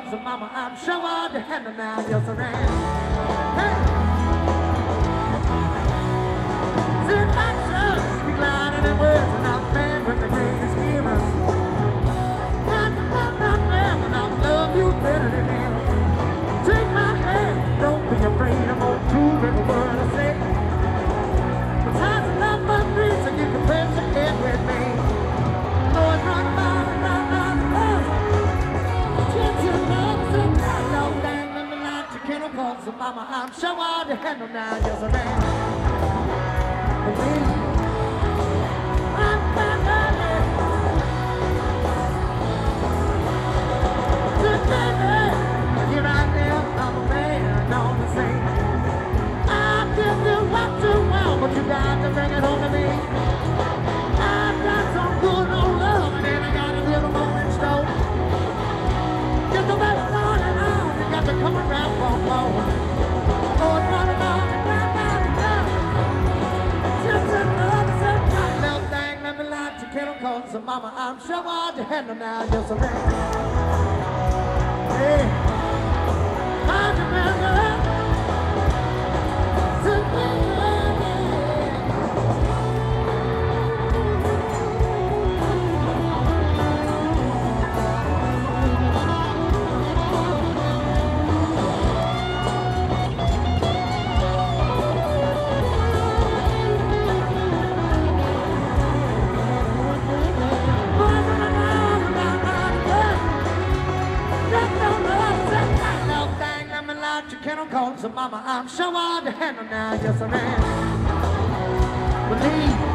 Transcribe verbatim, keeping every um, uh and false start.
So mama, I'm sure I'll handle now, yes I am. Hey! Sit back, sir, speak loud in the words, and I'll stand with the greatest heroes. And I'll love you better than him. Take my hand, don't be afraid, I'm gonna prove every word I say. The times are not my dreams, and you can press ahead with me. Lord, run about and round, round, round. Gentle love, so bad, no dang, let me light your candle cold. So mama, I'm sure I'll handle now, yes I am. Believe. I'm back again. Good baby, here I am, I'm a man on the scene. I'll give you what you want, but you got to bring it home to me. I've got some good old love, and then I got a little more in store. Get the best on and on, you got to come around for more. Oh, it's running on and round, round, and round. Just another sunshine, little thing, let me light your kettle cold. So mama, I'm sure I'll handle now, yes I am. Hey, how'd you measure up? So mama, I'm sure I'll handle now, yes I am. Believe.